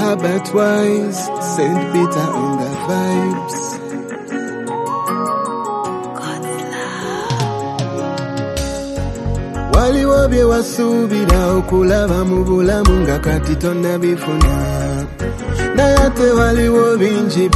Herbert Wise, St. Peter on the vibes. Waliwo bye wasuubira okulaba mu bulamu nga kati tonnabifuna, naye ate waliwo bingi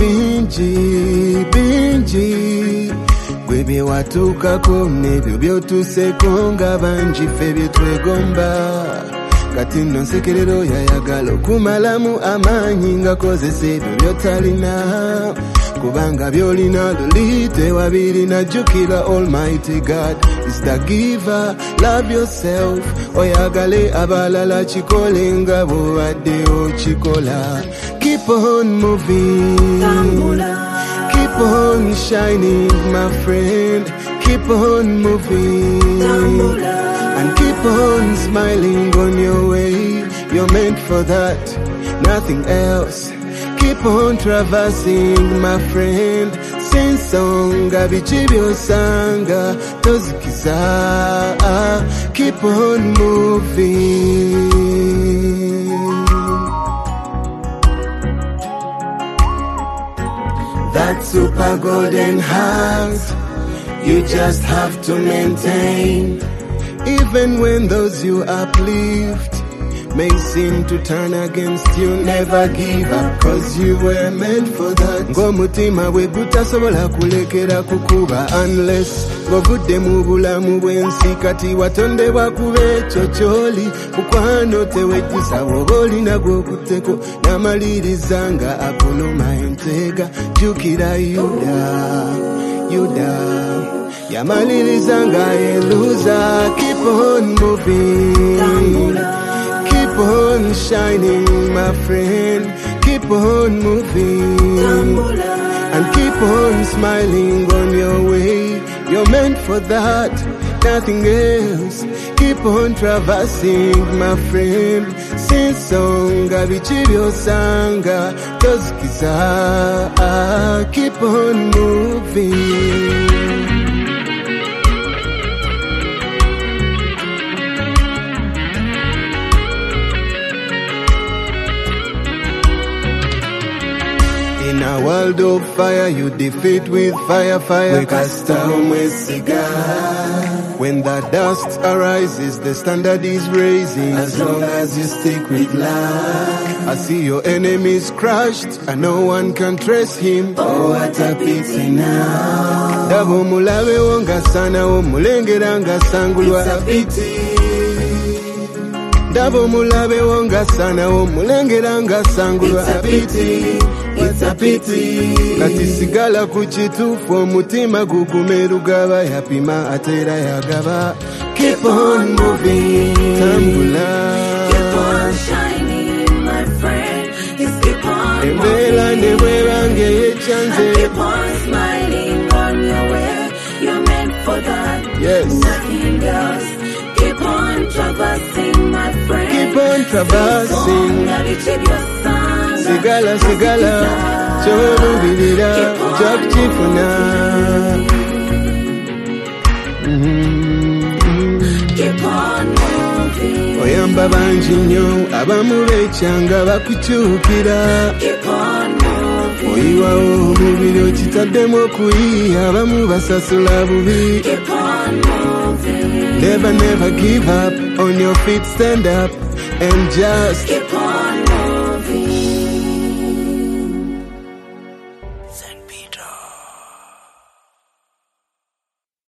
gwe bye watuukako n'ebyo by'otuuseko nga bangi ffe bye twegomba. Kati nno nsekerero yayagala okumalamu amaanyi nga kozesa ebyo by'otalina, kubanga by'olina luli tewabirina. Jjukira Almighty God is the giver. Love yourself, oyagale abalala, kikole nga bw'obadde okikola. Keep on moving, keep on shining my friend, keep on moving, and keep on smiling on your way. You're meant for that, nothing else. Keep on traversing my friend, sing song abicibyo sanga tozikiza. Keep on moving. That super golden heart you just have to maintain, even when those you uplift may seem to turn against you. Never give up, cause you were meant for that. Ng'omutima bwe gutasobola kulekera kukuba unless ng'ovudde mu bulamu bw'ensi, kati watondebwa kuba ekyo ky'oli. Mukwano tewejjusa bw'oba olina gw'okutteko, n'amaliriza nga akuluma enteega. Jjukira Yuda yamaliriza nga yeluza. Keep on moving, keep on shining my friend, keep on moving, and keep on smiling on your way. You're meant for that, nothing else. Keep on traversing my friend, sing song abicibyo sanga tozikiza. Keep on moving. In a world of fire, you defeat with fire. When the dust arises, the standard is raising. As long as you stick with love. I see your enemies crushed, and no one can trace him. Oh, what a pity now. Dabo mulabe wonga sana, omulengera nga sangulwa. It's a pity. Dabo mulabe wonga sana, omulengera nga sangulwa. It's a pity. It's a pity. Kati sigala kuchitufu, omutima gugumerugaba, yapima atera yagaba. Keep on moving, tambula. Keep on shining, my friend. Just keep on Embela newerange yechanze. keep on smiling on your way. You're meant for that. Yes. Nothing else. Keep on traversing, my friend. Keep on traversing. Sigala, chorubirira, chakchifuna. Keep on moving. Oyamba banji nnyo, abamu bekyanga bakukyukira. Keep on moving. Oyiwawo omubiri okitaddemu okuyiya, abamu basasula bubi. Keep on moving. Never give up, on your feet stand up and just keep on